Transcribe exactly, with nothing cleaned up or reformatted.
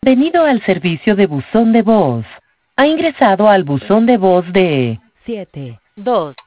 Bienvenido al servicio de buzón de voz. Ha ingresado al buzón de voz de siete dos